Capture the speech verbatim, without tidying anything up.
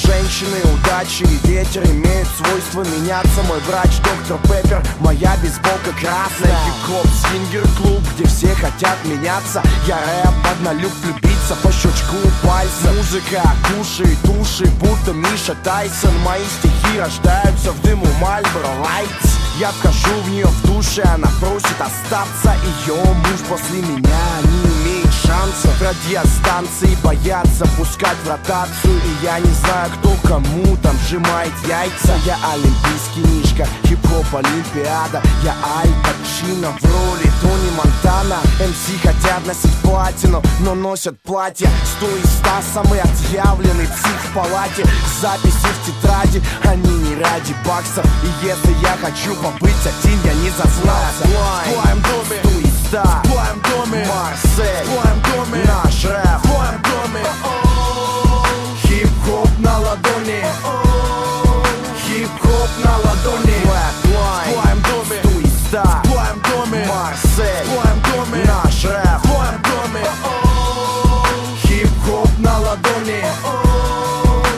женщины, удачи и ветер имеют свойство меняться. Мой врач доктор Пеппер, моя бейсболка красная. Хип-хоп, свингер-клуб, где все хотят меняться. Я рэп, однолюб, влюбиться по щелчку пальца. Музыка, кушает души, будто Миша Тайсон. Мои стихи рождаются в дыму Marlboro Lights. Я вхожу в нее в душе, она просит остаться. Ее муж после меня не имеет шансов. Радиостанции боятся пускать в ротацию. И я не знаю, кто кому там сжимает яйца. Я олимпийский мишка, хип-хоп олимпиада. Я Аль Пачино в роли Тони Монтана. эм си хотят носить платину, но носят платья. Сто из ста самый отъявленный псих в палате. Записи в тетради, они не ради баксов. И если я хочу побыть один, я не зазнался. В твоем доме, сто из ста, в твоем доме, Марсель, в твоем доме, наш рэп.